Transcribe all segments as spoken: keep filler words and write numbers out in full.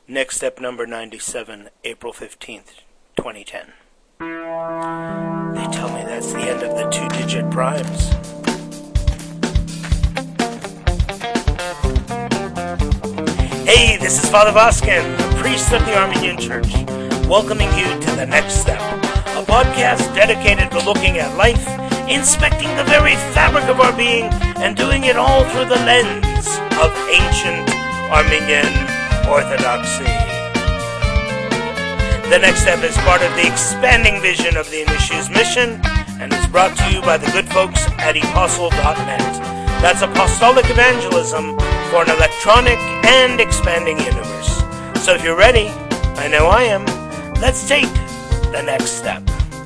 Next step number ninety-seven, April fifteenth, twenty ten. They tell me that's the end of the two-digit primes. Hey, this is Father Voskin, the priest of the Armenian Church, welcoming you to The Next Step, a podcast dedicated to looking at life, inspecting the very fabric of our being, and doing it all through the lens of ancient Armenian orthodoxy. The Next Step is part of the expanding vision of the Initia's mission and is brought to you by the good folks at apostle dot net. That's apostolic evangelism for an electronic and expanding universe. So if you're ready, I know I am, let's take the next step.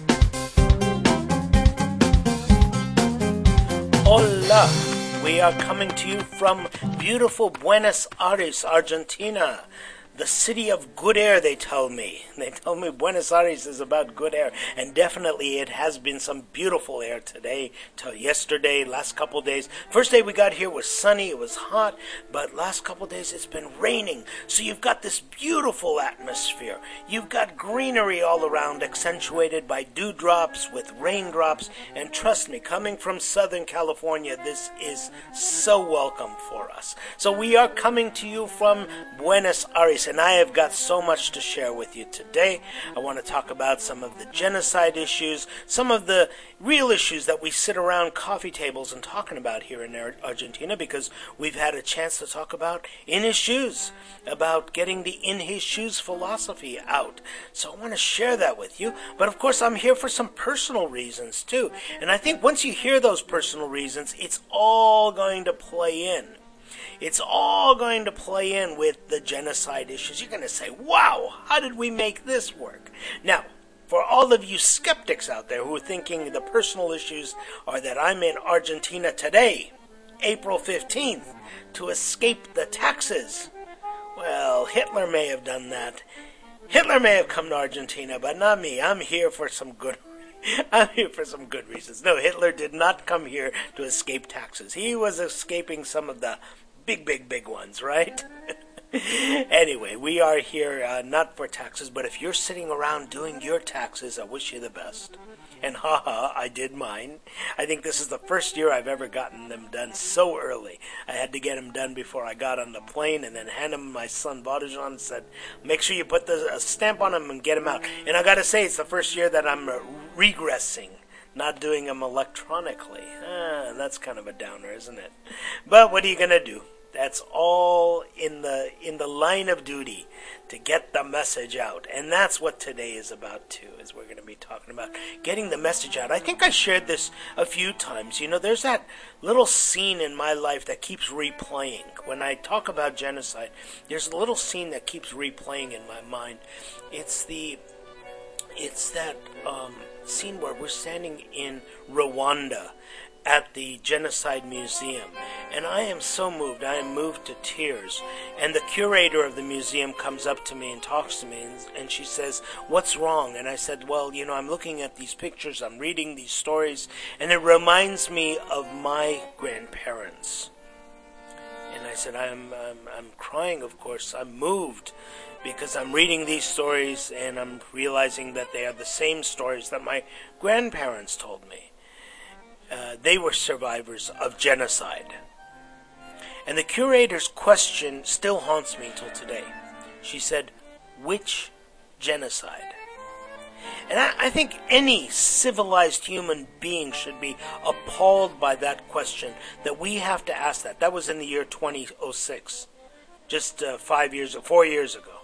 Hola! We are coming to you from beautiful Buenos Aires, Argentina. The city of good air, they tell me. They tell me Buenos Aires is about good air. And definitely it has been some beautiful air today, till yesterday, last couple days. First day we got here was sunny, it was hot. But last couple days it's been raining. So you've got this beautiful atmosphere. You've got greenery all around, accentuated by dewdrops with raindrops. And trust me, coming from Southern California, this is so welcome for us. So we are coming to you from Buenos Aires. And I have got so much to share with you today. I want to talk about some of the genocide issues, some of the real issues that we sit around coffee tables and talking about here in Argentina, because we've had a chance to talk about in his shoes, about getting the in his shoes philosophy out. So I want to share that with you. But of course, I'm here for some personal reasons too. And I think once you hear those personal reasons, it's all going to play in. It's all going to play in with the genocide issues. You're going to say, wow, how did we make this work? Now, for all of you skeptics out there who are thinking the personal issues are that I'm in Argentina today, April fifteenth, to escape the taxes. Well, Hitler may have done that. Hitler may have come to Argentina, but not me. I'm here for some good I'm here for some good reasons. No, Hitler did not come here to escape taxes. He was escaping some of the big, big, big ones, right? Anyway, we are here uh, not for taxes, but if you're sitting around doing your taxes, I wish you the best. And haha, I did mine. I think this is the first year I've ever gotten them done so early. I had to get them done before I got on the plane and then hand them my son Badajan and said, make sure you put the a stamp on them and get them out. And I got to say, it's the first year that I'm uh, regressing. Not doing them electronically. Ah, that's kind of a downer, isn't it? But what are you going to do? That's all in the in the line of duty to get the message out. And that's what today is about too, is we're going to be talking about getting the message out. I think I shared this a few times. You know, there's that little scene in my life that keeps replaying. When I talk about genocide, there's a little scene that keeps replaying in my mind. It's the it's that um, scene where we're standing in Rwanda at the Genocide Museum, and I am so moved. I am moved to tears. And the curator of the museum comes up to me and talks to me, and, and she says, what's wrong? And I said, well, you know, I'm looking at these pictures, I'm reading these stories, and it reminds me of my grandparents. And I said, I'm, I'm, I'm crying, of course. I'm moved because I'm reading these stories and I'm realizing that they are the same stories that my grandparents told me. Uh, they were survivors of genocide. And the curator's question still haunts me until today. She said, which genocide? And I, I think any civilized human being should be appalled by that question, that we have to ask that. That was in the year twenty oh six, just uh, five years, four years ago.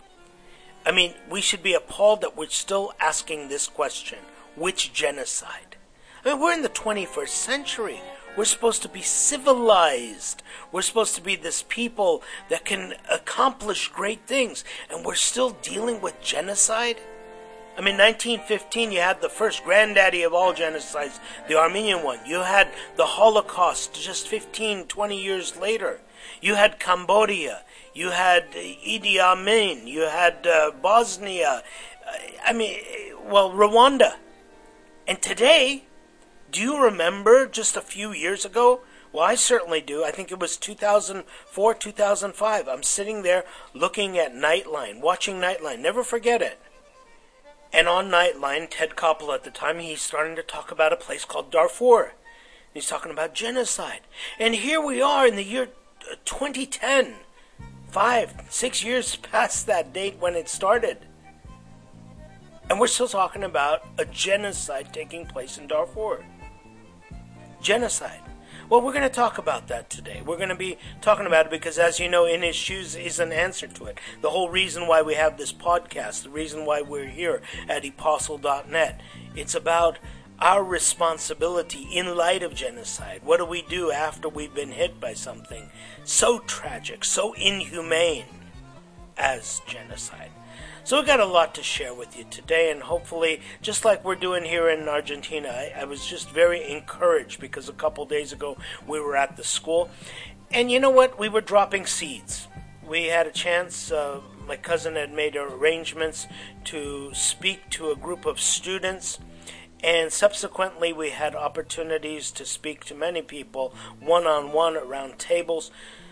I mean, we should be appalled that we're still asking this question, which genocide? I mean, we're in the twenty-first century. We're supposed to be civilized. We're supposed to be this people that can accomplish great things. And we're still dealing with genocide? I mean, nineteen fifteen, you had the first granddaddy of all genocides, the Armenian one. You had the Holocaust just fifteen, twenty years later. You had Cambodia. You had Idi Amin. You had uh, Bosnia. I mean, well, Rwanda. And today, do you remember just a few years ago Well, I certainly do. I think it was two thousand four, two thousand five. I'm sitting there looking at Nightline, watching Nightline. Never forget it. And on Nightline, Ted Koppel at the time, he's starting to talk about a place called Darfur. He's talking about genocide. And here we are in the year twenty ten. Five, six years past that date when it started. And we're still talking about a genocide taking place in Darfur. Genocide. Well, we're going to talk about that today. We're going to be talking about it because, as you know, In His Shoes is an answer to it. The whole reason why we have this podcast, the reason why we're here at apostle dot net, it's about our responsibility in light of genocide. What do we do after we've been hit by something so tragic, so inhumane as genocide? So we've got a lot to share with you today, and hopefully, just like we're doing here in Argentina, I, I was just very encouraged because a couple days ago we were at the school, and you know what? We were dropping seeds. We had a chance, uh, my cousin had made arrangements to speak to a group of students, and subsequently we had opportunities to speak to many people one-on-one around tables.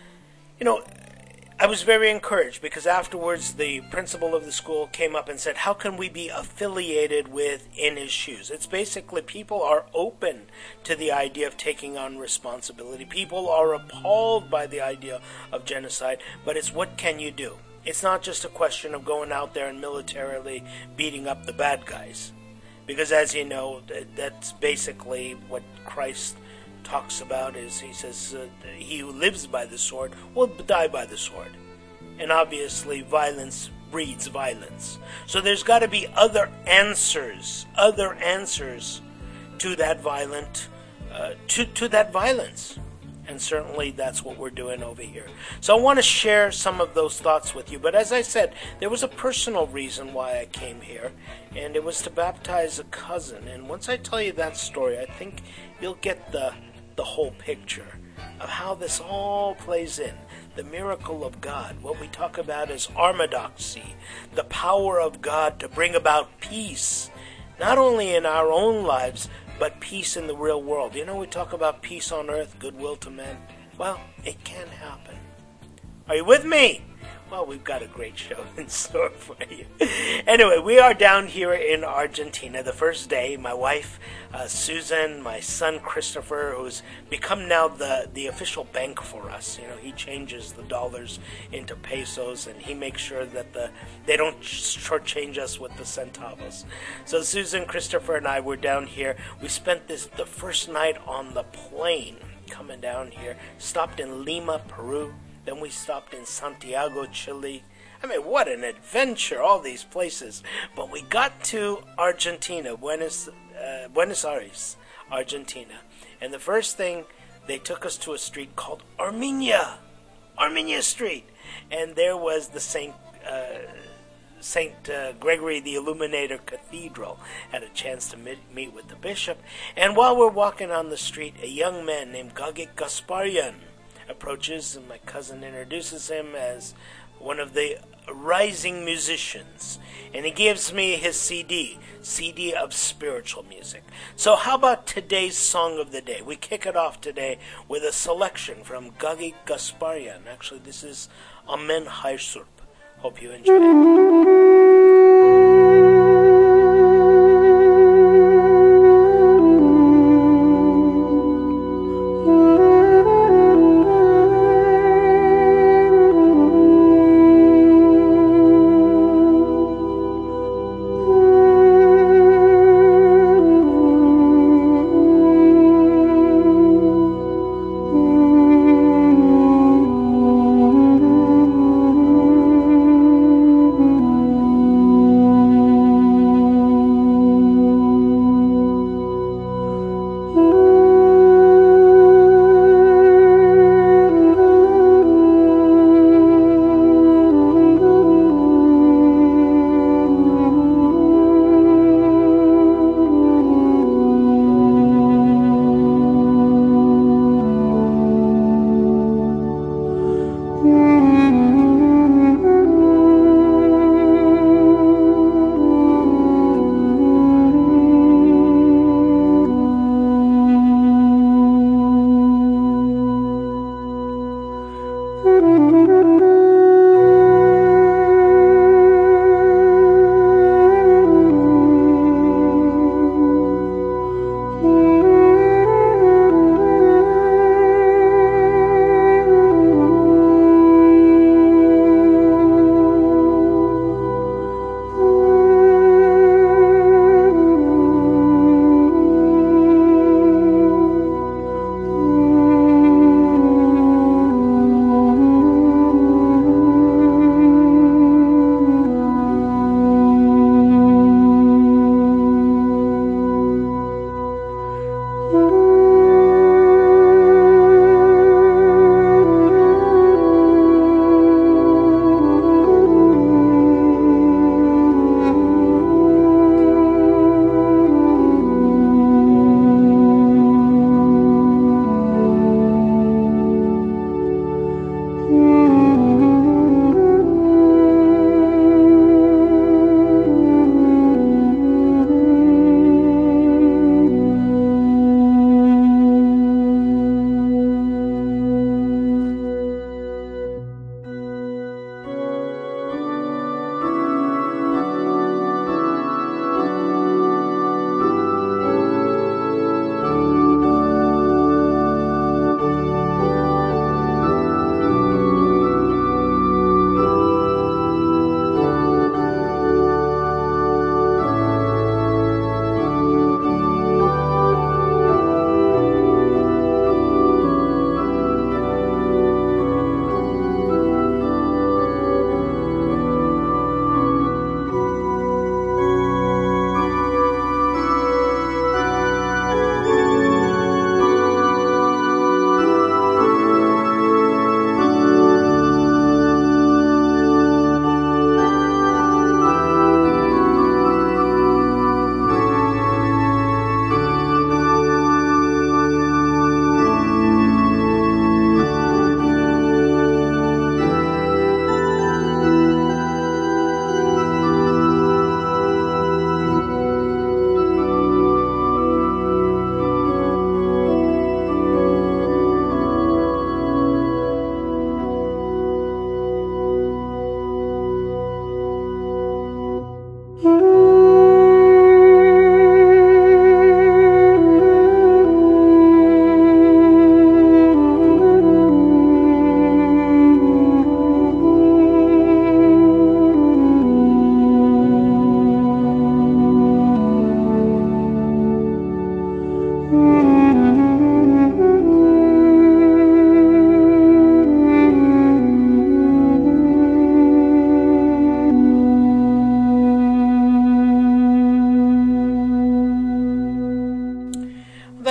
You know, I was very encouraged because afterwards the principal of the school came up and said, how can we be affiliated with In His Shoes? It's basically people are open to the idea of taking on responsibility. People are appalled by the idea of genocide, but it's what can you do? It's not just a question of going out there and militarily beating up the bad guys. Because as you know, that's basically what Christ talks about is he says, uh, he who lives by the sword will die by the sword. And obviously violence breeds violence. So there's got to be other answers, other answers to that violent, uh, to, to that violence. And certainly that's what we're doing over here. So I want to share some of those thoughts with you. But as I said, there was a personal reason why I came here, and it was to baptize a cousin. And once I tell you that story, I think you'll get the the whole picture of how this all plays in. The miracle of God, what we talk about as armadoxy, the power of God to bring about peace, not only in our own lives, but peace in the real world. You know, we talk about peace on earth, goodwill to men. Well, it can happen. Are you with me? Well, we've got a great show in store for you. Anyway, we are down here in Argentina the first day. My wife, uh, Susan, my son, Christopher, who's become now the, the official bank for us. You know, he changes the dollars into pesos, and he makes sure that the they don't shortchange us with the centavos. So Susan, Christopher, and I were down here. We spent this the first night on the plane coming down here. Stopped in Lima, Peru. Then we stopped in Santiago, Chile. I mean, what an adventure, all these places. But we got to Argentina, Buenos, uh, Buenos Aires, Argentina. And the first thing, they took us to a street called Armenia. Armenia Street. And there was the Saint Uh, Saint Uh, Gregory the Illuminator Cathedral. Had a chance to meet, meet with the bishop. And while we're walking on the street, a young man named Gagik Gasparian approaches, and my cousin introduces him as one of the rising musicians, and he gives me his C D, C D of spiritual music. So how about today's song of the day? We kick it off today with a selection from Gagik Gasparian. Actually, this is Amen Haysurp. Hope you enjoy it.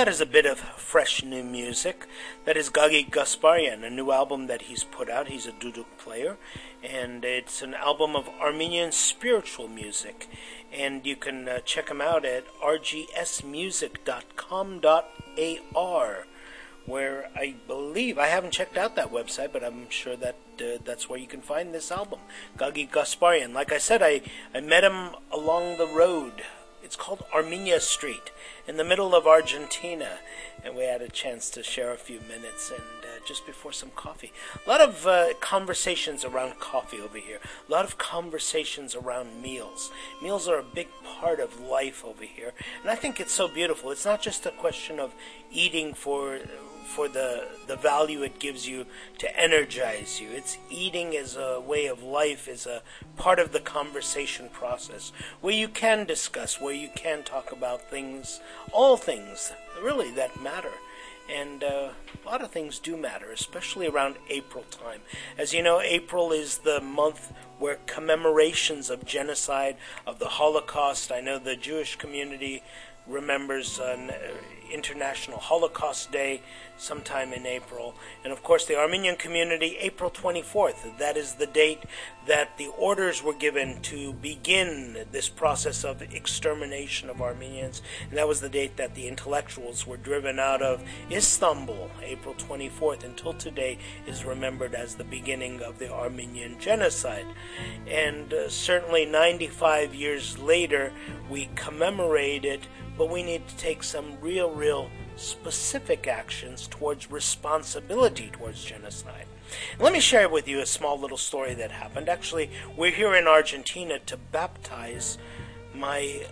that is a bit of fresh new music. That is Gagi Gasparian, a new album that he's put out. He's a duduk player, and it's an album of Armenian spiritual music. And you can uh, check him out at r g s music dot com dot a r, where I believe, I haven't checked out that website, but I'm sure that uh, that's where you can find this album, Gagi Gasparian. Like I said, I, I met him along the road. It's called Armenia Street, in the middle of Argentina, and we had a chance to share a few minutes, and uh, just before some coffee. A lot of uh, conversations around coffee over here. A lot of conversations around meals. Meals are a big part of life over here, and I think it's so beautiful. It's not just a question of eating for for the the value it gives you to energize you. It's eating as a way of life, as a part of the conversation process, where you can discuss, where you can talk about things, all things really that matter. And uh, a lot of things do matter, especially around April time. As you know, April is the month where commemorations of genocide, of the Holocaust. I know the Jewish community remembers an International Holocaust Day sometime in April. And of course the Armenian community, April twenty-fourth. That is the date that the orders were given to begin this process of extermination of Armenians. And that was the date that the intellectuals were driven out of Istanbul. April twenty-fourth until today is remembered as the beginning of the Armenian genocide. And uh, certainly ninety-five years later we commemorate it, but we need to take some real, real specific actions towards responsibility towards genocide. Let me share with you a small little story that happened. Actually, we're here in Argentina to baptize my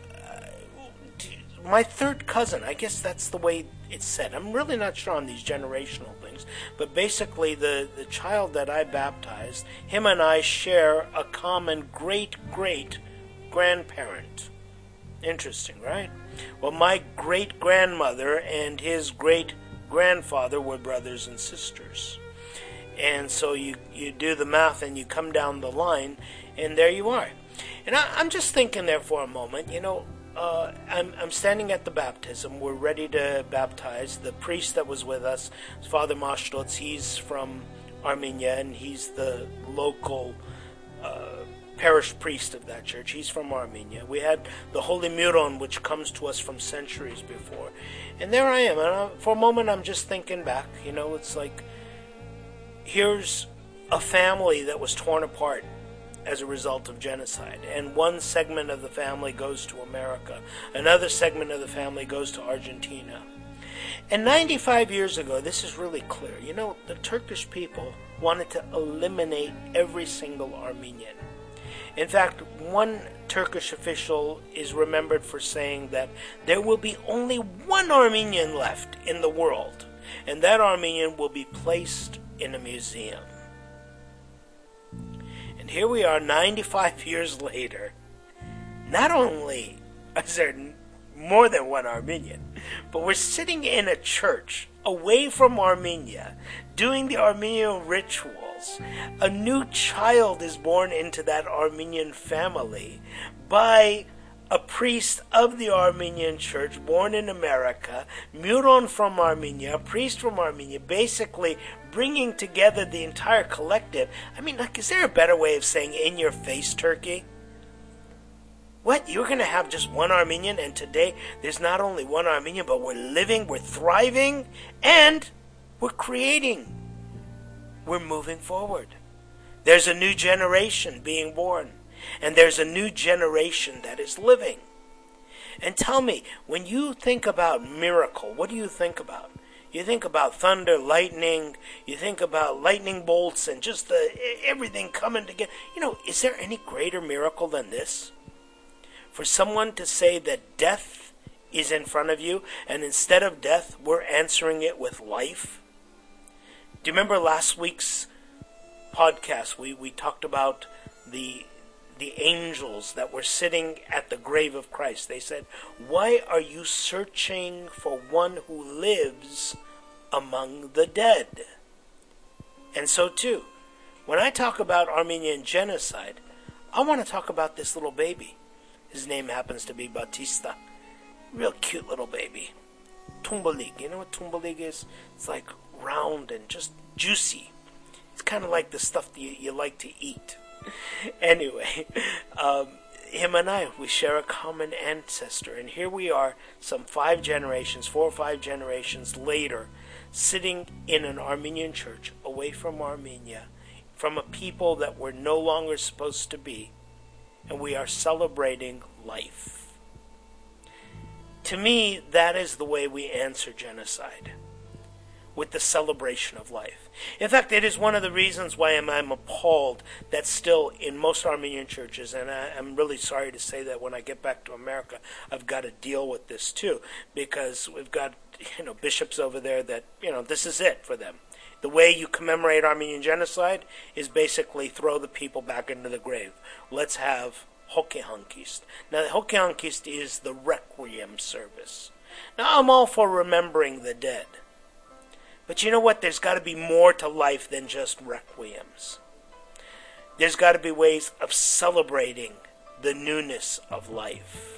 uh, my third cousin. I guess that's the way it's said. I'm really not sure on these generational things, but basically the, the child that I baptized, him and I share a common great-great-grandparent. Interesting, right? Well, my great-grandmother and his great-grandfather were brothers and sisters. And so you, you do the math and you come down the line, and there you are. And I, I'm just thinking there for a moment, you know, uh, I'm, I'm standing at the baptism. We're ready to baptize. The priest that was with us, Father Mashtots, he's from Armenia, and he's the local uh parish priest of that church. He's from Armenia. We had the Holy Miron, which comes to us from centuries before. And there I am. And I, for a moment, I'm just thinking back. You know, it's like, here's a family that was torn apart as a result of genocide. And one segment of the family goes to America. Another segment of the family goes to Argentina. And ninety-five years ago, this is really clear. You know, the Turkish people wanted to eliminate every single Armenian. In fact, one Turkish official is remembered for saying that there will be only one Armenian left in the world, and that Armenian will be placed in a museum. And here we are ninety-five years later. Not only is there more than one Armenian, but we're sitting in a church away from Armenia, doing the Armenian rituals. A new child is born into that Armenian family by a priest of the Armenian church, born in America, Miron from Armenia, a priest from Armenia, basically bringing together the entire collective. I mean, like, is there a better way of saying in your face, Turkey? What? You're going to have just one Armenian, and today there's not only one Armenian, but we're living, we're thriving, and we're creating. We're moving forward. There's a new generation being born, and there's a new generation that is living. And tell me, when you think about miracle, what do you think about? You think about thunder, lightning, you think about lightning bolts, and just the, everything coming together. You know, is there any greater miracle than this? For someone to say that death is in front of you, and instead of death, we're answering it with life. Do you remember last week's podcast? We, we talked about the the angels that were sitting at the grave of Christ. They said, "Why are you searching for one who lives among the dead?" And so too, when I talk about Armenian genocide, I want to talk about this little baby. His name happens to be Batista. Real cute little baby. tumbalik. You know what tumbalik is? It's like round and just juicy. It's kind of like the stuff that you, you like to eat. Anyway, um, him and I, we share a common ancestor. And here we are, some five generations, four or five generations later, sitting in an Armenian church away from Armenia, from a people that we're no longer supposed to be, and we are celebrating life. To me, that is the way we answer genocide, with the celebration of life. In fact, it is one of the reasons why I'm, I'm appalled that still in most Armenian churches, and I, I'm really sorry to say that when I get back to America, I've got to deal with this too, because we've got, you know, bishops over there that, you know, this is it for them. The way you commemorate Armenian genocide is basically throw the people back into the grave. Let's have Hokehankist. Now, Hokehankist is the requiem service. Now, I'm all for remembering the dead. But you know what? There's got to be more to life than just requiems. There's got to be ways of celebrating the newness of life.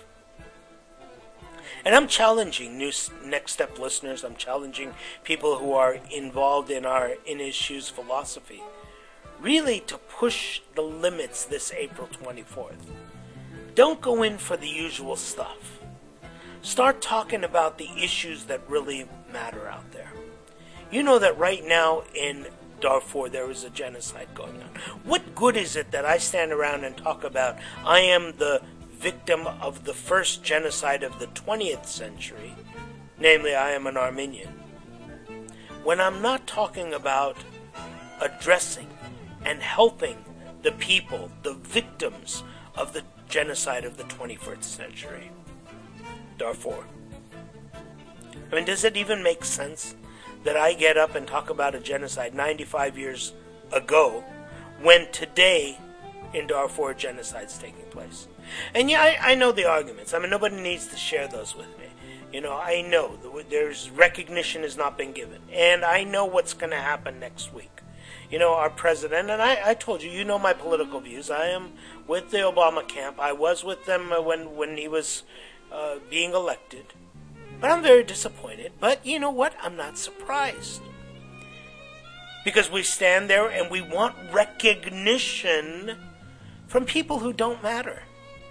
And I'm challenging new Next Step listeners, I'm challenging people who are involved in our In His Shoes philosophy, really to push the limits this April twenty-fourth. Don't go in for the usual stuff. Start talking about the issues that really matter out there. You know that right now in Darfur there is a genocide going on. What good is it that I stand around and talk about I am the victim of the first genocide of the twentieth century, namely I am an Armenian, when I'm not talking about addressing and helping the people, the victims of the genocide of the twenty-first century, Darfur? I mean, does it even make sense that I get up and talk about a genocide ninety-five years ago when today in Darfur genocide's taking place? And yeah, I, I know the arguments. I mean, nobody needs to share those with me. You know, I know there's recognition has not been given. And I know what's going to happen next week. You know, our president, and I, I told you, you know my political views. I am with the Obama camp. I was with them when, when he was uh, being elected. But I'm very disappointed. But you know what? I'm not surprised. Because we stand there and we want recognition from people who don't matter.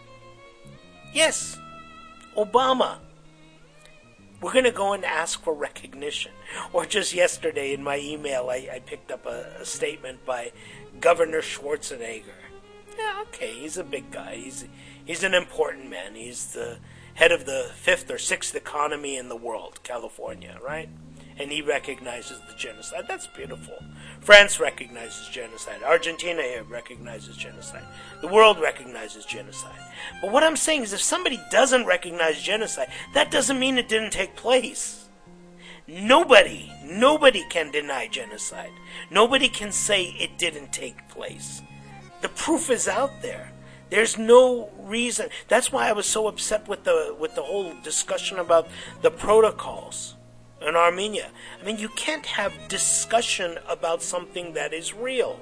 Yes, Obama. We're going to go and ask for recognition. Or just yesterday in my email, I, I picked up a, a statement by Governor Schwarzenegger. Yeah, okay, he's a big guy. He's he's an important man. He's the head of the fifth or sixth economy in the world, California, right? And he recognizes the genocide. That's beautiful. France recognizes genocide. Argentina here recognizes genocide. The world recognizes genocide. But what I'm saying is if somebody doesn't recognize genocide, that doesn't mean it didn't take place. Nobody, nobody can deny genocide. Nobody can say it didn't take place. The proof is out there. There's no reason. That's why I was so upset with the with the whole discussion about the protocols in Armenia. I mean, you can't have discussion about something that is real.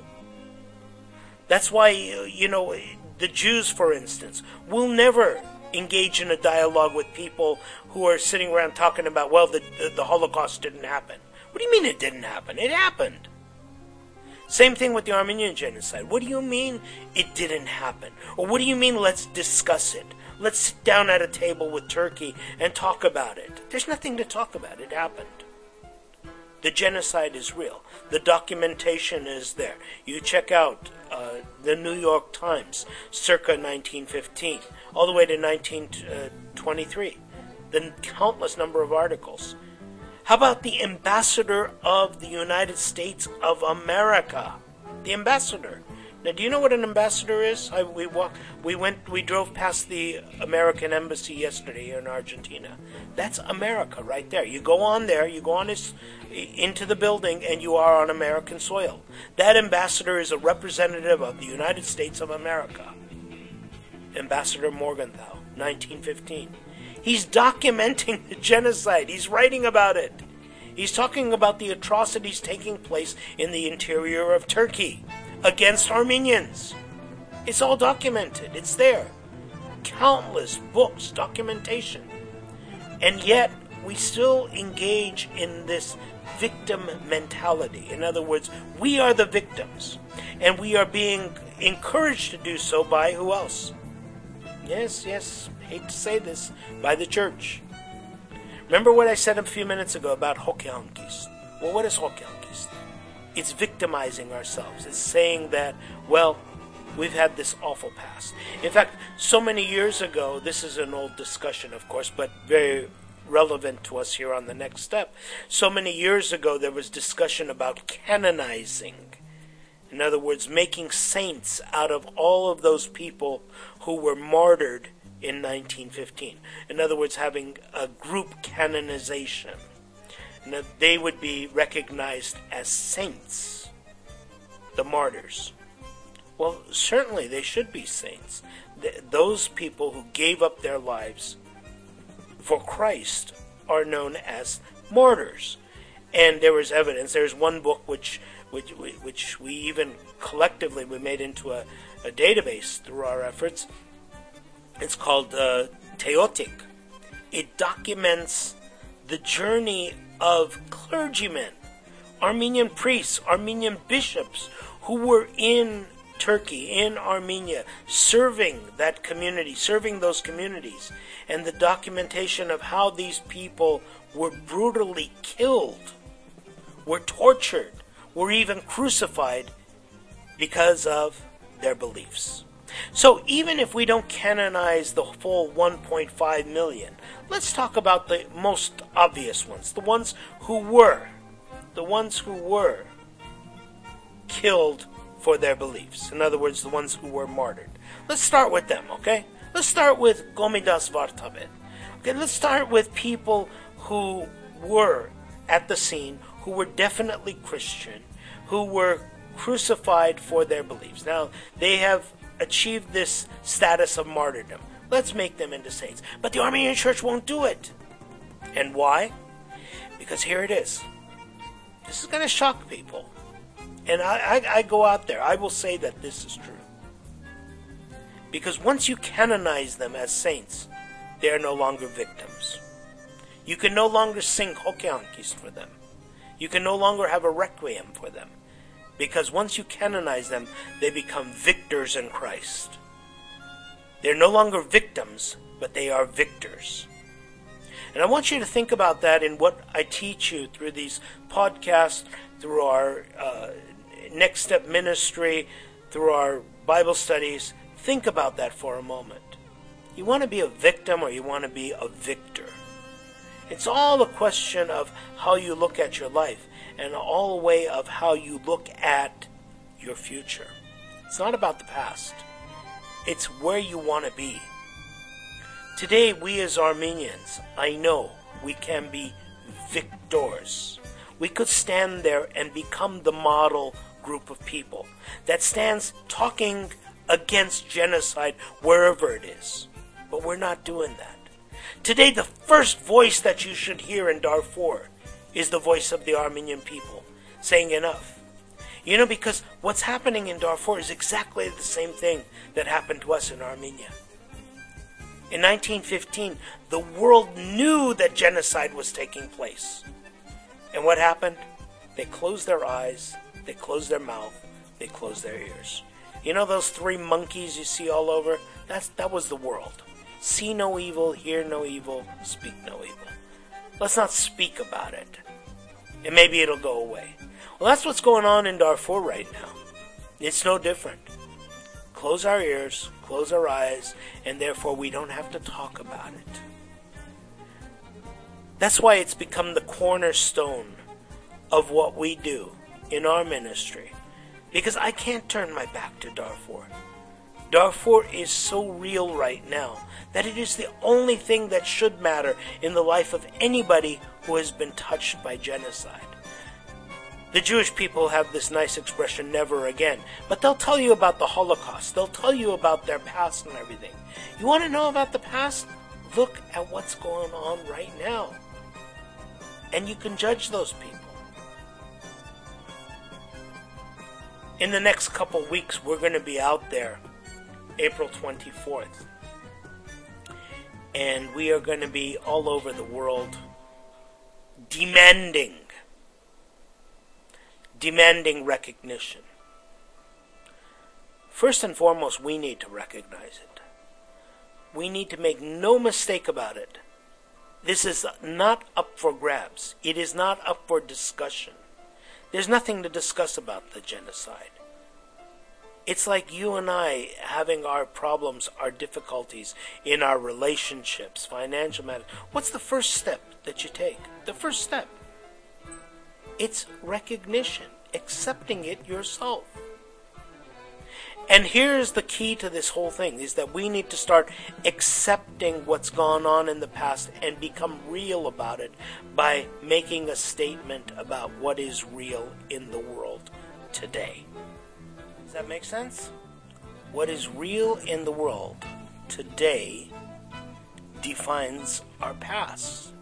That's why, you know, the Jews, for instance, will never engage in a dialogue with people who are sitting around talking about, well, the, the, the Holocaust didn't happen. What do you mean it didn't happen? It happened. Same thing with the Armenian genocide. What do you mean it didn't happen? Or what do you mean let's discuss it? Let's sit down at a table with Turkey and talk about it. There's nothing to talk about. It happened. The genocide is real. The documentation is there. You check out uh, the New York Times, circa nineteen fifteen, all the way to nineteen twenty-three. The countless number of articles. How about the ambassador of the United States of America? The ambassador. Now, do you know what an ambassador is? I, we walked, we went, we drove past the American embassy yesterday here in Argentina. That's America right there. You go on there, you go on this, into the building, and you are on American soil. That ambassador is a representative of the United States of America. Ambassador Morgenthau, nineteen fifteen. He's documenting the genocide. He's writing about it. He's talking about the atrocities taking place in the interior of Turkey against Armenians. It's all documented. It's there. Countless books, documentation. And yet, we still engage in this victim mentality. In other words, we are the victims, and we are being encouraged to do so by who else? Yes, yes, hate to say this, by the church. Remember what I said a few minutes ago about Hokehankist? Well, what is Hokehankist? It's victimizing ourselves. It's saying that, well, we've had this awful past. In fact, so many years ago, this is an old discussion, of course, but very relevant to us here on the next step. So many years ago, there was discussion about canonizing. In other words, making saints out of all of those people who were martyred in nineteen fifteen. In other words, having a group canonization. And that they would be recognized as saints, the martyrs. Well, certainly they should be saints. Th- those people who gave up their lives for Christ are known as martyrs. And there was evidence. There's one book which which which we even collectively we made into a, a database through our efforts. It's called uh, Theotic. It documents the journey of clergymen, Armenian priests, Armenian bishops who were in Turkey, in Armenia, serving that community, serving those communities, and the documentation of how these people were brutally killed, were tortured, were even crucified because of their beliefs. So even if we don't canonize the full one point five million, let's talk about the most obvious ones, the ones who were, the ones who were killed for their beliefs. In other words, the ones who were martyred. Let's start with them, okay? Let's start with Gomidas Vartabet. Okay, let's start with people who were at the scene, who were definitely Christian, who were crucified for their beliefs. Now, they have achieved this status of martyrdom. Let's make them into saints. But the Armenian Church won't do it. And why? Because here it is. This is going to shock people. And I, I, I go out there, I will say that this is true. Because once you canonize them as saints, they are no longer victims. You can no longer sing Hokehankist for them. You can no longer have a requiem for them. Because once you canonize them, they become victors in Christ. They're no longer victims, but they are victors. And I want you to think about that in what I teach you through these podcasts, through our uh, Next Step ministry, through our Bible studies. Think about that for a moment. You want to be a victim or you want to be a victor? It's all a question of how you look at your life and all a way of how you look at your future. It's not about the past. It's where you want to be. Today, we as Armenians, I know we can be victors. We could stand there and become the model group of people that stands talking against genocide wherever it is. But we're not doing that. Today, the first voice that you should hear in Darfur is the voice of the Armenian people saying enough. You know, because what's happening in Darfur is exactly the same thing that happened to us in Armenia. In nineteen fifteen, the world knew that genocide was taking place. And what happened? They closed their eyes, they closed their mouth, they closed their ears. You know those three monkeys you see all over? That's, that was the world. See no evil, hear no evil, speak no evil. Let's not speak about it. And maybe it'll go away. Well, that's what's going on in Darfur right now. It's no different. Close our ears, close our eyes, and therefore we don't have to talk about it. That's why it's become the cornerstone of what we do in our ministry. Because I can't turn my back to Darfur. Darfur is so real right now that it is the only thing that should matter in the life of anybody who has been touched by genocide. The Jewish people have this nice expression, never again. But they'll tell you about the Holocaust. They'll tell you about their past and everything. You want to know about the past? Look at what's going on right now. And you can judge those people. In the next couple weeks, we're going to be out there, April twenty-fourth. And we are going to be all over the world demanding, demanding recognition. First and foremost, we need to recognize it. We need to make no mistake about it. This is not up for grabs. It is not up for discussion. There's nothing to discuss about the genocide. It's like you and I having our problems, our difficulties in our relationships, financial matters. What's the first step that you take? The first step. It's recognition, accepting it yourself. And here's the key to this whole thing, is that we need to start accepting what's gone on in the past and become real about it by making a statement about what is real in the world today. Does that make sense? What is real in the world today defines our past.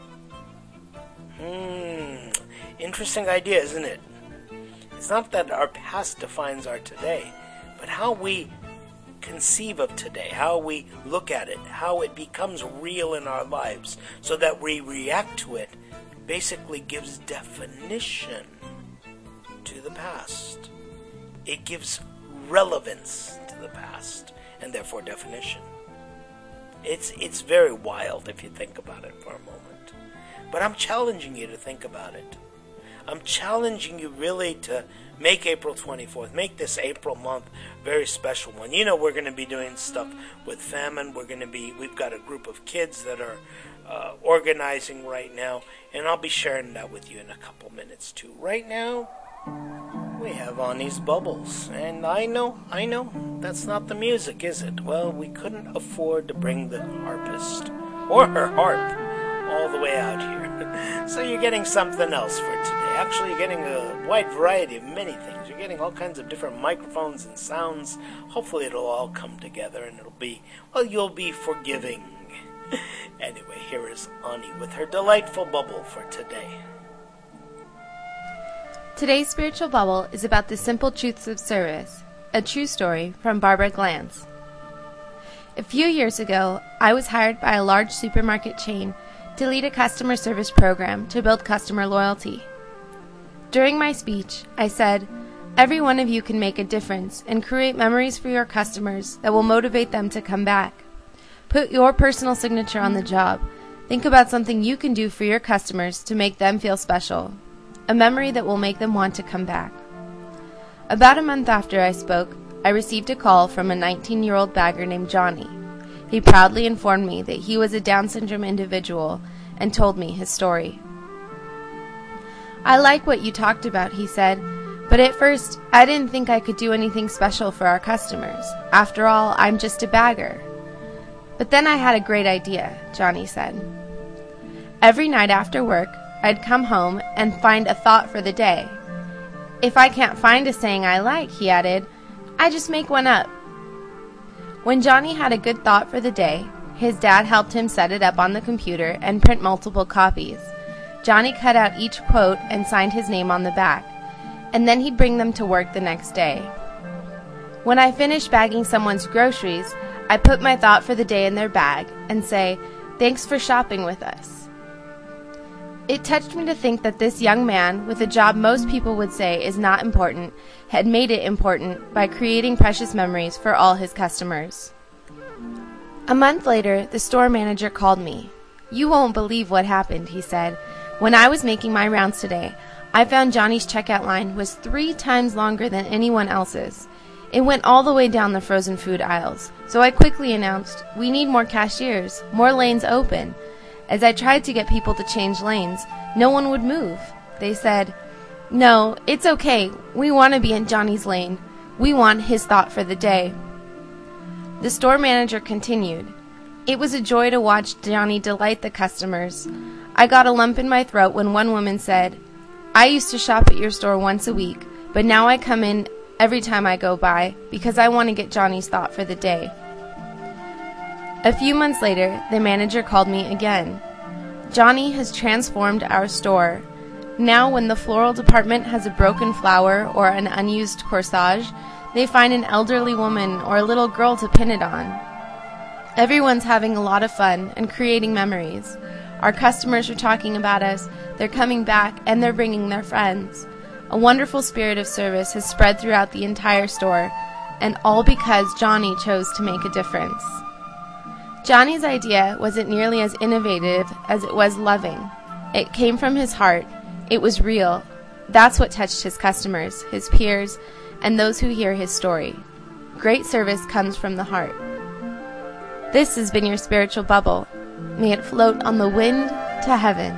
Hmm, interesting idea, isn't it? It's not that our past defines our today, but how we conceive of today, how we look at it, how it becomes real in our lives, so that we react to it, basically gives definition to the past. It gives relevance to the past, and therefore definition. It's it's very wild if you think about it for a moment. But I'm challenging you to think about it. I'm challenging you really to make April twenty-fourth, make this April month a very special one. You know, we're going to be doing stuff with famine. We're going to be, we've got a group of kids that are uh, organizing right now, and I'll be sharing that with you in a couple minutes too. Right now, we have Ani's Bubbles, and I know, I know, that's not the music, is it? Well, we couldn't afford to bring the harpist, or her harp, all the way out here. So you're getting something else for today. Actually, you're getting a wide variety of many things. You're getting all kinds of different microphones and sounds. Hopefully it'll all come together and it'll be, well, you'll be forgiving. Anyway, here is Ani with her delightful bubble for today. Today's spiritual bubble is about the simple truths of service, a true story from Barbara Glantz. A few years ago, I was hired by a large supermarket chain to lead a customer service program to build customer loyalty. During my speech, I said, every one of you can make a difference and create memories for your customers that will motivate them to come back. Put your personal signature on the job. Think about something you can do for your customers to make them feel special. A memory that will make them want to come back. About a month after I spoke, I received a call from a nineteen-year-old bagger named Johnny. He proudly informed me that he was a Down syndrome individual and told me his story. I like what you talked about, he said, but at first I didn't think I could do anything special for our customers. After all, I'm just a bagger. But then I had a great idea, Johnny said. Every night after work, I'd come home and find a thought for the day. If I can't find a saying I like, he added, I just make one up. When Johnny had a good thought for the day, his dad helped him set it up on the computer and print multiple copies. Johnny cut out each quote and signed his name on the back, and then he'd bring them to work the next day. When I finished bagging someone's groceries, I put my thought for the day in their bag and say, thanks for shopping with us. It touched me to think that this young man, with a job most people would say is not important, had made it important by creating precious memories for all his customers. A month later, the store manager called me. You won't believe what happened, he said. When I was making my rounds today, I found Johnny's checkout line was three times longer than anyone else's. It went all the way down the frozen food aisles, so I quickly announced, we need more cashiers, more lanes open. As I tried to get people to change lanes, no one would move. They said, no, it's okay. We want to be in Johnny's lane. We want his thought for the day. The store manager continued. It was a joy to watch Johnny delight the customers. I got a lump in my throat when one woman said, I used to shop at your store once a week, but now I come in every time I go by because I want to get Johnny's thought for the day. A few months later, the manager called me again. Johnny has transformed our store. Now when the floral department has a broken flower or an unused corsage, they find an elderly woman or a little girl to pin it on. Everyone's having a lot of fun and creating memories. Our customers are talking about us, they're coming back, and they're bringing their friends. A wonderful spirit of service has spread throughout the entire store, and all because Johnny chose to make a difference. Johnny's idea wasn't nearly as innovative as it was loving. It came from his heart. It was real. That's what touched his customers, his peers, and those who hear his story. Great service comes from the heart. This has been your spiritual bubble. May it float on the wind to heaven.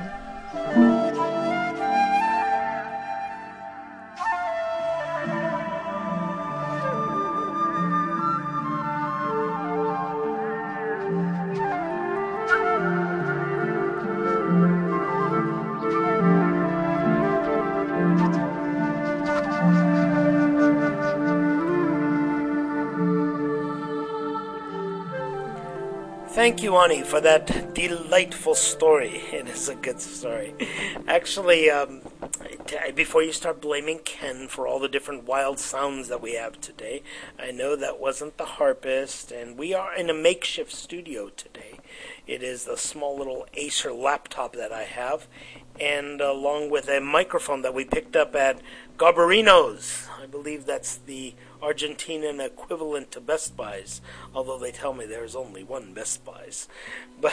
Thank you, Ani, for that delightful story. It is a good story. Actually, um, t- before you start blaming Ken for all the different wild sounds that we have today, I know that wasn't the harpist, and we are in a makeshift studio today. It is a small little Acer laptop that I have, and along with a microphone that we picked up at Garbarino's. I believe that's the Argentinian equivalent to Best Buys, although they tell me there's only one Best Buys. But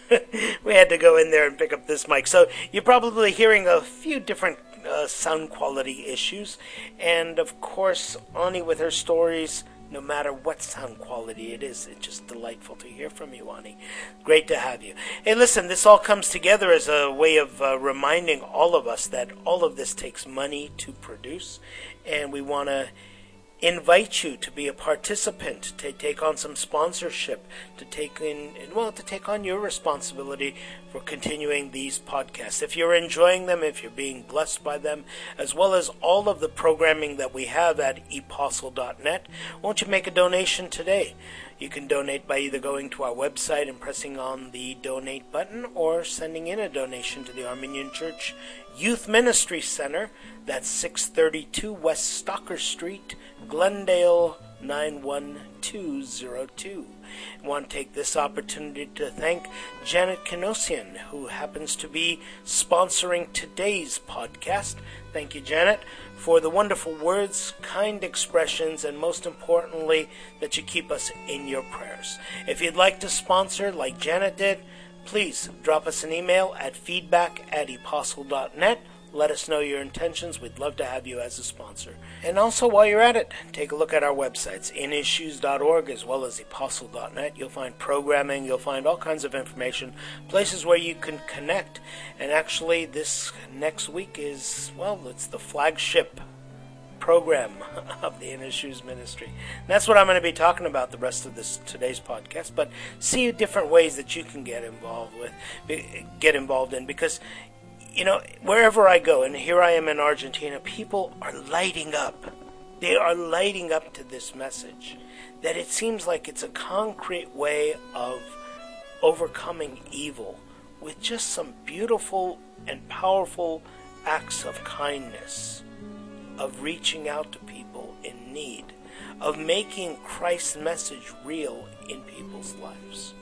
we had to go in there and pick up this mic. So you're probably hearing a few different uh, sound quality issues. And of course, Ani with her stories, no matter what sound quality it is, it's just delightful to hear from you, Ani. Great to have you. Hey, listen, this all comes together as a way of uh, reminding all of us that all of this takes money to produce, and we want to invite you to be a participant, to take on some sponsorship, to take in, well, to take on your responsibility for continuing these podcasts. If you're enjoying them, if you're being blessed by them, as well as all of the programming that we have at apostle dot net, won't you make a donation today? You can donate by either going to our website and pressing on the donate button, or sending in a donation to the Armenian Church Youth Ministry Center. That's six thirty-two West Stocker Street, Glendale nine one two zero two. I want to take this opportunity to thank Janet Kinosian, who happens to be sponsoring today's podcast. Thank you, Janet, for the wonderful words, kind expressions, and most importantly, that you keep us in your prayers. If you'd like to sponsor like Janet did, please drop us an email at feedback at apostle dot net. Let us know your intentions. We'd love to have you as a sponsor. And also, while you're at it, take a look at our websites, in issues dot org as well as apostle dot net. You'll find programming, you'll find all kinds of information, places where you can connect. And actually, this next week is, well, it's the flagship program of the In Issues Ministry. And that's what I'm going to be talking about the rest of this today's podcast. But see different ways that you can get involved with, get involved in, because you know, wherever I go, and here I am in Argentina, people are lighting up. They are lighting up to this message. That it seems like it's a concrete way of overcoming evil with just some beautiful and powerful acts of kindness, of reaching out to people in need, of making Christ's message real in people's lives.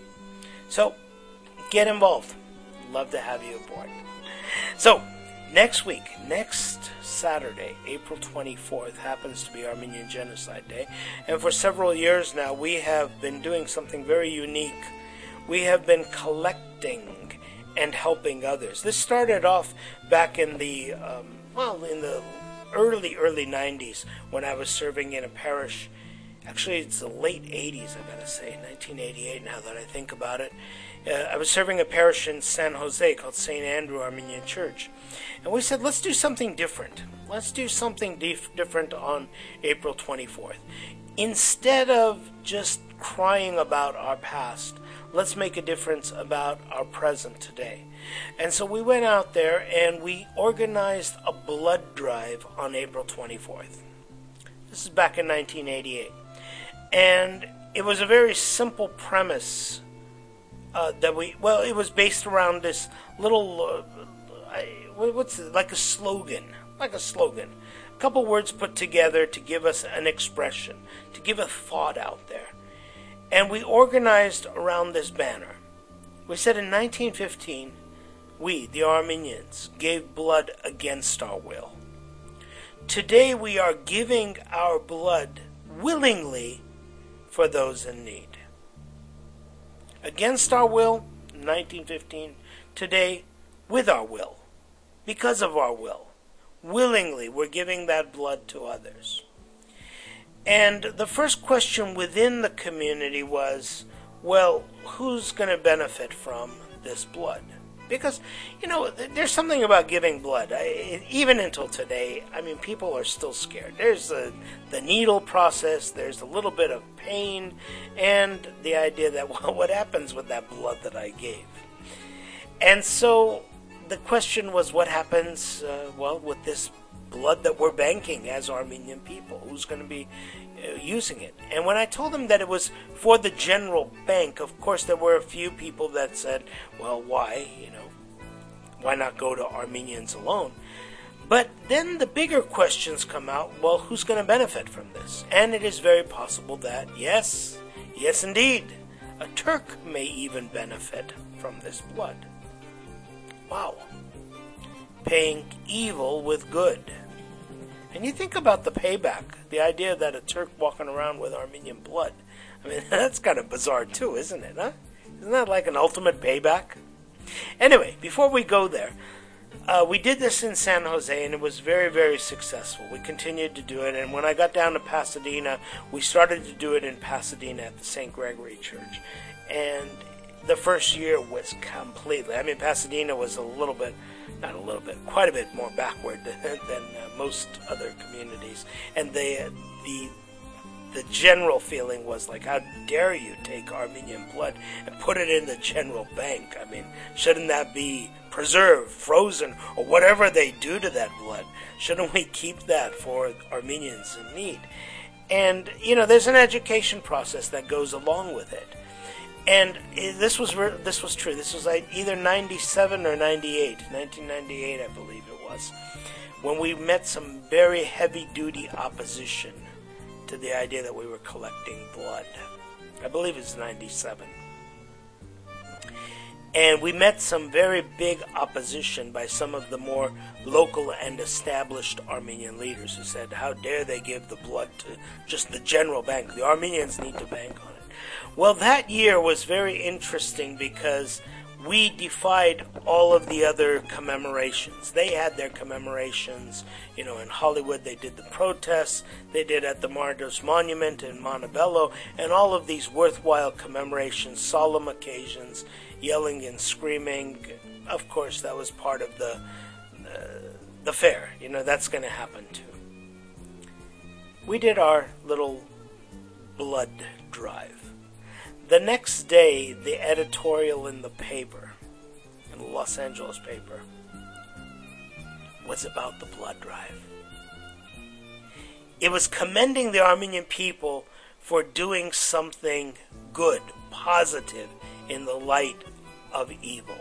So, get involved. Love to have you aboard. So, next week, next Saturday, April twenty-fourth, happens to be Armenian Genocide Day. And for several years now, we have been doing something very unique. We have been collecting and helping others. This started off back in the, um, well, in the early, early nineties, when I was serving in a parish. Actually, it's the late eighties, I gotta say, nineteen eighty-eight now that I think about it. Uh, I was serving a parish in San Jose called Saint Andrew Armenian Church. And we said, let's do something different. Let's do something dif- different on April twenty-fourth. Instead of just crying about our past, let's make a difference about our present today. And so we went out there and we organized a blood drive on April twenty-fourth. This is back in nineteen eighty-eight. And it was a very simple premise uh, that we, well, it was based around this little, uh, what's it, like a slogan, like a slogan. A couple words put together to give us an expression, to give a thought out there. And we organized around this banner. We said in nineteen fifteen, we, the Armenians, gave blood against our will. Today we are giving our blood willingly for those in need. Against our will, nineteen fifteen, today with our will, because of our will. Willingly, we're giving that blood to others. And the first question within the community was, well, who's going to benefit from this blood? Because, you know, there's something about giving blood. I, even until today, I mean, people are still scared. There's a, the needle process, there's a little bit of pain, and the idea that, well, what happens with that blood that I gave? And so the question was, what happens, uh, well, with this blood that we're banking as Armenian people? Who's going to be uh, using it? And when I told them that it was for the general bank, of course there were a few people that said, well, why, you know, why not go to Armenians alone? But then the bigger questions come out, well, who's going to benefit from this? And it is very possible that, yes, yes indeed, a Turk may even benefit from this blood. Wow. Paying evil with good. And you think about the payback, the idea that a Turk walking around with Armenian blood. I mean, that's kind of bizarre too, isn't it, huh? Isn't that like an ultimate payback? Anyway, before we go there, uh, we did this in San Jose, and it was very, very successful. We continued to do it, and when I got down to Pasadena, we started to do it in Pasadena at the Saint Gregory Church. And the first year was completely, I mean, Pasadena was a little bit, not a little bit, quite a bit more backward than, than uh, most other communities. And they, the the general feeling was like, how dare you take Armenian blood and put it in the general bank? I mean, shouldn't that be preserved, frozen, or whatever they do to that blood? Shouldn't we keep that for Armenians in need? And, you know, there's an education process that goes along with it. And this was this was true. This was like either ninety-seven or ninety-eight, nineteen ninety-eight, I believe it was, when we met some very heavy-duty opposition to the idea that we were collecting blood. I believe it's ninety-seven. And we met some very big opposition by some of the more local and established Armenian leaders who said, how dare they give the blood to just the general bank? The Armenians need to bank on it. Well, that year was very interesting because we defied all of the other commemorations. They had their commemorations, you know, in Hollywood they did the protests, they did at the Martyrs Monument in Montebello, and all of these worthwhile commemorations, solemn occasions, yelling and screaming. Of course, that was part of the, uh, the fair. You know, that's going to happen too. We did our little blood drive. The next day, the editorial in the paper, in the Los Angeles paper, was about the blood drive. It was commending the Armenian people for doing something good, positive, in the light of evil.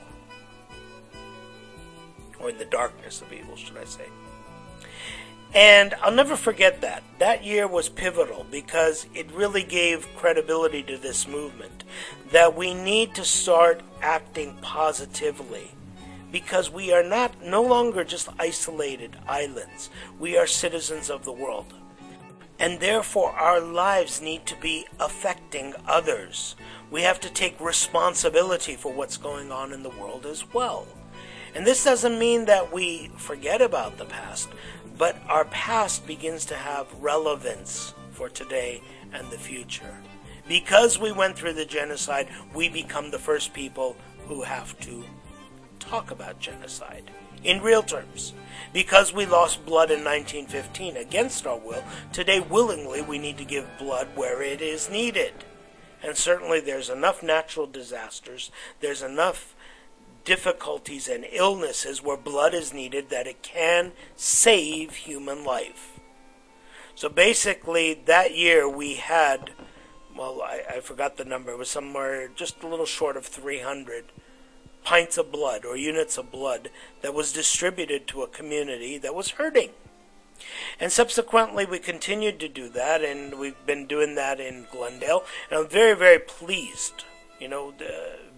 Or in the darkness of evil, should I say. And I'll never forget that. That year was pivotal because it really gave credibility to this movement. That we need to start acting positively because we are not no longer just isolated islands. We are citizens of the world. And therefore our lives need to be affecting others. We have to take responsibility for what's going on in the world as well. And this doesn't mean that we forget about the past, but our past begins to have relevance for today and the future. Because we went through the genocide, we become the first people who have to talk about genocide in real terms. Because we lost blood in nineteen fifteen against our will, today willingly we need to give blood where it is needed. And certainly there's enough natural disasters, there's enough difficulties and illnesses where blood is needed that it can save human life. So basically that year we had, well, I, I forgot the number, it was somewhere just a little short of three hundred pints of blood or units of blood that was distributed to a community that was hurting. And subsequently we continued to do that, and we've been doing that in Glendale, and I'm very, very pleased, you know, the,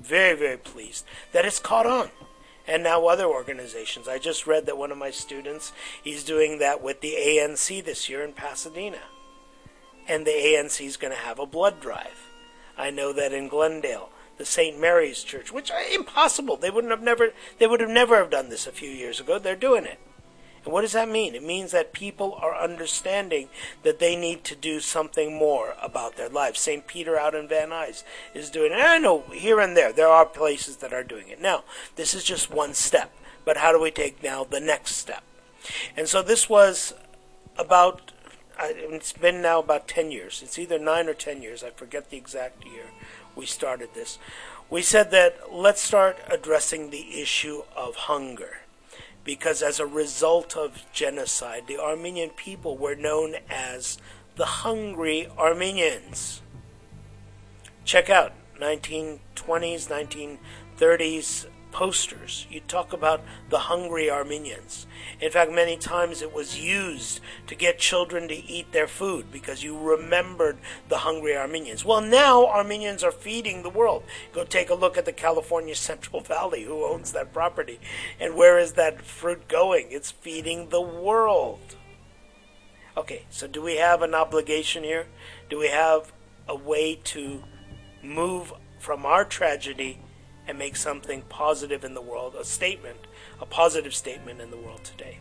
very, very pleased that it's caught on. And now other organizations. I just read that one of my students, he's doing that with the A N C this year in Pasadena. And the A N C is going to have a blood drive. I know that in Glendale, the Saint Mary's Church, which is impossible. They wouldn't have never they would have never have done this a few years ago. They're doing it. And what does that mean? It means that people are understanding that they need to do something more about their lives. Saint Peter out in Van Nuys is doing it. And I know here and there, there are places that are doing it. Now, this is just one step. But how do we take now the next step? And so this was about, it's been now about ten years. It's either nine or ten years. I forget the exact year we started this. We said that let's start addressing the issue of hunger. Because as a result of genocide, the Armenian people were known as the hungry Armenians. Check out nineteen twenties, nineteen thirties posters. You talk about the hungry Armenians. In fact, many times it was used to get children to eat their food because you remembered the hungry Armenians. Well, now Armenians are feeding the world. Go take a look at the California Central Valley. Who owns that property? And where is that fruit going? It's feeding the world. Okay, so do we have an obligation here? Do we have a way to move from our tragedy and make something positive in the world, a statement, a positive statement in the world today?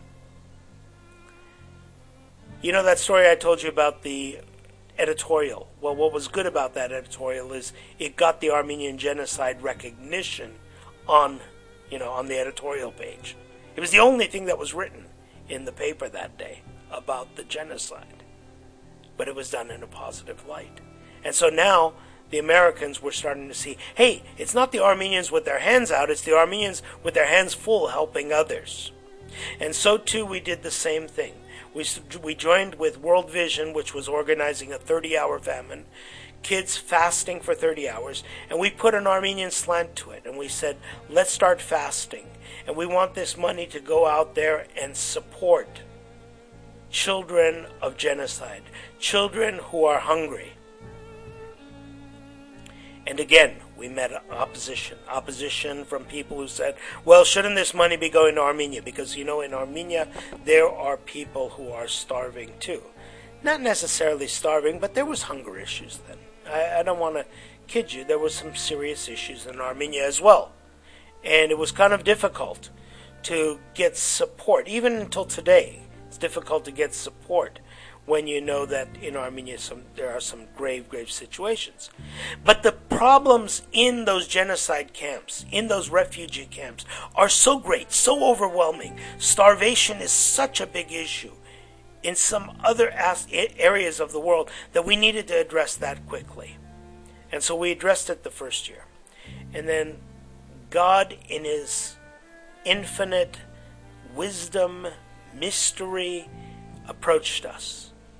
You know that story I told you about the editorial? Well, what was good about that editorial is it got the Armenian genocide recognition on, you know, on the editorial page. It was the only thing that was written in the paper that day about the genocide. But it was done in a positive light. And so now the Americans were starting to see, hey, it's not the Armenians with their hands out, it's the Armenians with their hands full helping others. And so too we did the same thing. We, we joined with World Vision, which was organizing a thirty-hour famine, kids fasting for thirty hours, and we put an Armenian slant to it, and we said, let's start fasting. And we want this money to go out there and support children of genocide, children who are hungry. And again, we met opposition. Opposition from people who said, well, shouldn't this money be going to Armenia? Because, you know, in Armenia, there are people who are starving too. Not necessarily starving, but there was hunger issues then. I, I don't want to kid you. There was some serious issues in Armenia as well. And it was kind of difficult to get support. Even until today, it's difficult to get support when you know that in Armenia some, there are some grave, grave situations. But the problems in those genocide camps, in those refugee camps, are so great, so overwhelming. Starvation is such a big issue in some other as- areas of the world that we needed to address that quickly. And so we addressed it the first year. And then God, in His infinite wisdom, mystery, approached us.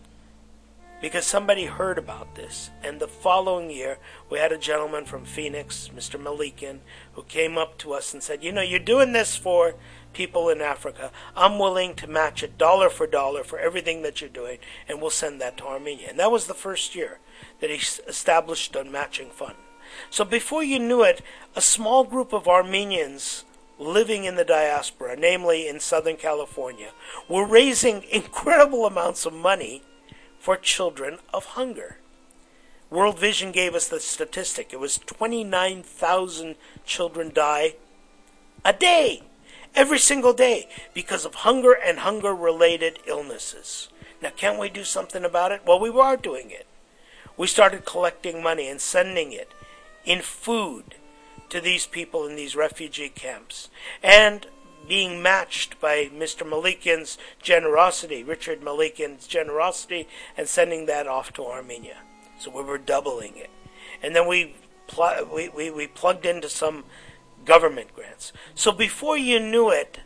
Because somebody heard about this. And the following year, we had a gentleman from Phoenix, Mister Malikian, who came up to us and said, you know, you're doing this for people in Africa. I'm willing to match it dollar for dollar for everything that you're doing, and we'll send that to Armenia. And that was the first year that he established a matching fund. So before you knew it, a small group of Armenians living in the diaspora, namely in Southern California, were raising incredible amounts of money for children of hunger. World Vision gave us the statistic. It was twenty-nine thousand children die a day, every single day, because of hunger and hunger-related illnesses. Now, can't we do something about it? Well, we are doing it. We started collecting money and sending it in food to these people in these refugee camps. And being matched by Mister Malikian's generosity, Richard Malikian's generosity, and sending that off to Armenia. So we were doubling it. And then we, pl- we, we, we plugged into some government grants. So before you knew it,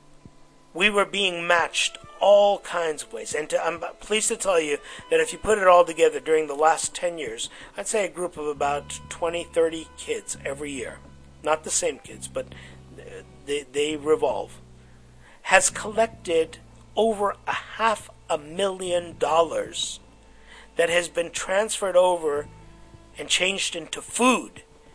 we were being matched all kinds of ways. And to, I'm pleased to tell you that if you put it all together during the last ten years, I'd say a group of about twenty, thirty kids every year. Not the same kids, but They, they revolve, has collected over a half a million dollars that has been transferred over and changed into food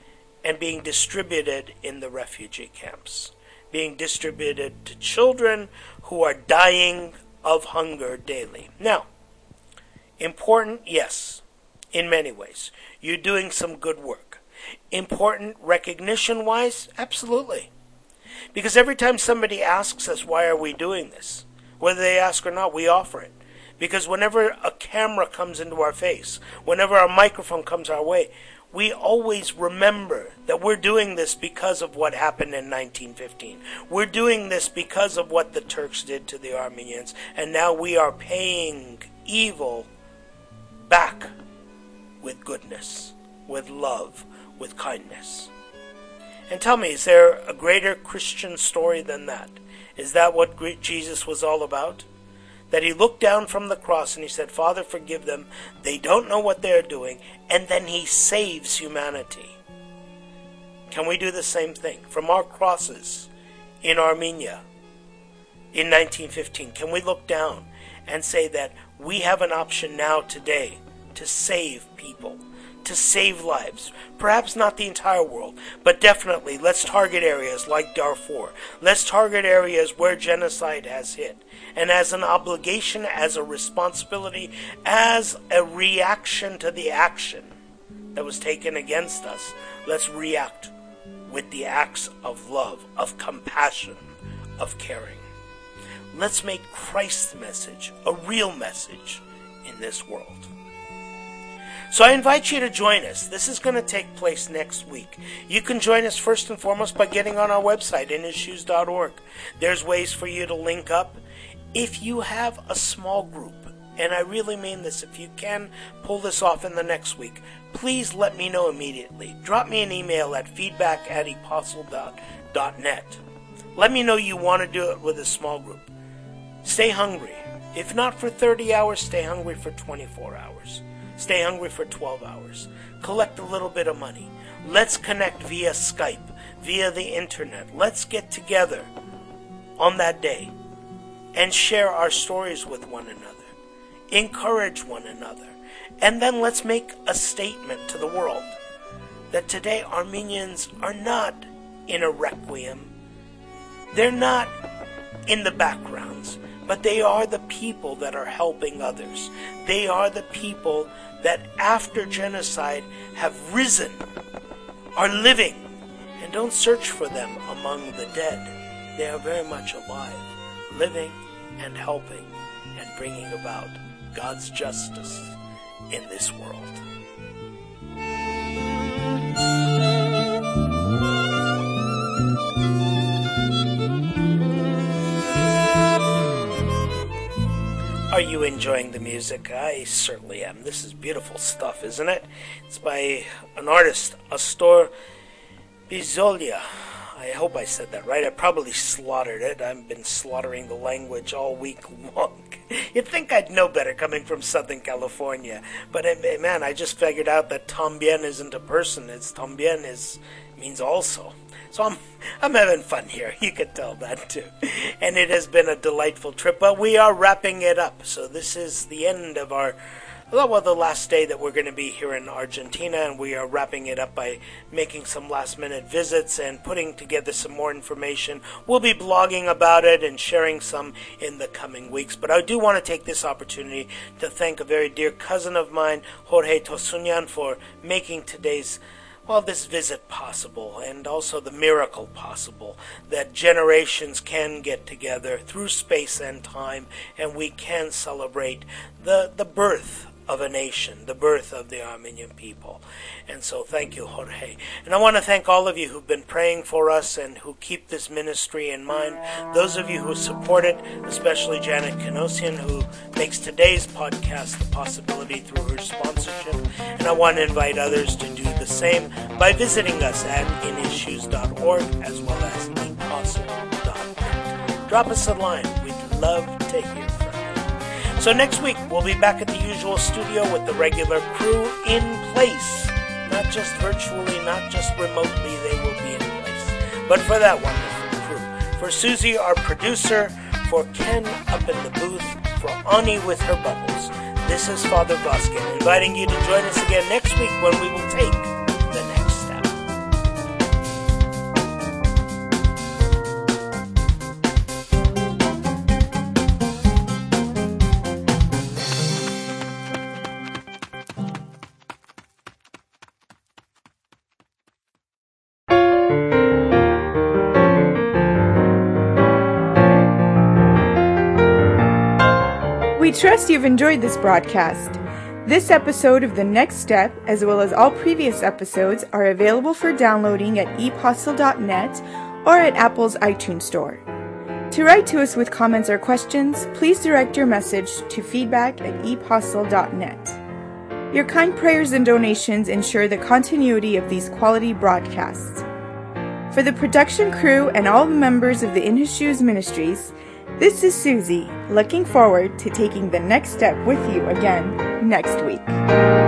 and being distributed in the refugee camps, being distributed to children who are dying of hunger daily. Now, important, yes, in many ways. You're doing some good work. Important recognition-wise, absolutely. Because every time somebody asks us, why are we doing this? Whether they ask or not, we offer it. Because whenever a camera comes into our face, whenever a microphone comes our way, we always remember that we're doing this because of what happened in nineteen fifteen. We're doing this because of what the Turks did to the Armenians, and now we are paying evil back with goodness, with love, with kindness. And tell me, is there a greater Christian story than that? Is that what Jesus was all about? That he looked down from the cross and he said, Father, forgive them. They don't know what they're doing. And then he saves humanity. Can we do the same thing? From our crosses in Armenia in nineteen fifteen, can we look down and say that we have an option now today to save people, to save lives? Perhaps not the entire world, but definitely let's target areas like Darfur. Let's target areas where genocide has hit. And as an obligation, as a responsibility, as a reaction to the action that was taken against us, let's react with the acts of love, of compassion, of caring. Let's make Christ's message a real message in this world. So I invite you to join us. This is going to take place next week. You can join us first and foremost by getting on our website, in his shoes dot org. There's ways for you to link up. If you have a small group, and I really mean this, if you can pull this off in the next week, please let me know immediately. Drop me an email at feedback at apostle dot net. Let me know you want to do it with a small group. Stay hungry. If not for thirty hours, stay hungry for twenty-four hours. Stay hungry for twelve hours. Collect a little bit of money. Let's connect via Skype, via the internet. Let's get together on that day and share our stories with one another. Encourage one another. And then let's make a statement to the world that today Armenians are not in a requiem. They're not in the backgrounds, but they are the people that are helping others. They are the people that after genocide have risen, are living, and don't search for them among the dead. They are very much alive, living and helping and bringing about God's justice in this world. Are you enjoying the music? I certainly am. This is beautiful stuff, isn't it? It's by an artist, Astor Piazzolla. I hope I said that right. I probably slaughtered it. I've been slaughtering the language all week long. You'd think I'd know better coming from Southern California. But man, I just figured out that tambien isn't a person. It's tambien is means also. So I'm I'm having fun here. You can tell that too. And it has been a delightful trip. But we are wrapping it up. So this is the end of our, well, the last day that we're going to be here in Argentina. And we are wrapping it up by making some last minute visits and putting together some more information. We'll be blogging about it and sharing some in the coming weeks. But I do want to take this opportunity to thank a very dear cousin of mine, Jorge Tosunyan, for making today's well, this visit possible, and also the miracle possible, that generations can get together through space and time, and we can celebrate the, the birth of a nation, the birth of the Armenian people. And so thank you, Jorge. And I want to thank all of you who've been praying for us and who keep this ministry in mind. Those of you who support it, especially Janet Kanosian, who makes today's podcast a possibility through her sponsorship. And I want to invite others to do the same by visiting us at in his shoes dot org as well as apostle dot net. Drop us a line. We'd love to hear from you. So next week, we'll be back at the usual studio with the regular crew in place. Not just virtually, not just remotely, they will be in place. But for that wonderful crew. For Susie, our producer. For Ken up in the booth. For Ani with her bubbles. This is Father Voskin inviting you to join us again next week when we will take the next step. We trust you've enjoyed this broadcast. This episode of The Next Step, as well as all previous episodes, are available for downloading at e postle dot net or at Apple's iTunes Store. To write to us with comments or questions, please direct your message to feedback at e postle dot net. Your kind prayers and donations ensure the continuity of these quality broadcasts. For the production crew and all the members of the In His Shoes Ministries, this is Susie, looking forward to taking the next step with you again next week.